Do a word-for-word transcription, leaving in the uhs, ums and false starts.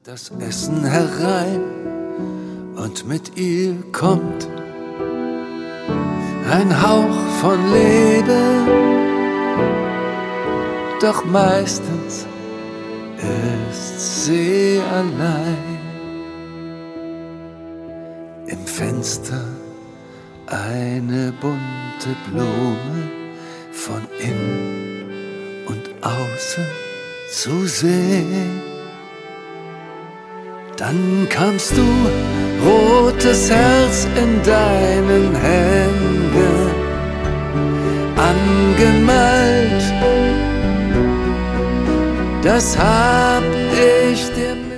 das Essen herein und mit ihr kommt ein Hauch von Leben, doch meistens ist sie allein. Im Fenster eine bunte Blume, von innen und außen zu sehen. Dann kamst du, rotes Herz in deinen Händen, angemalt, das hab ich dir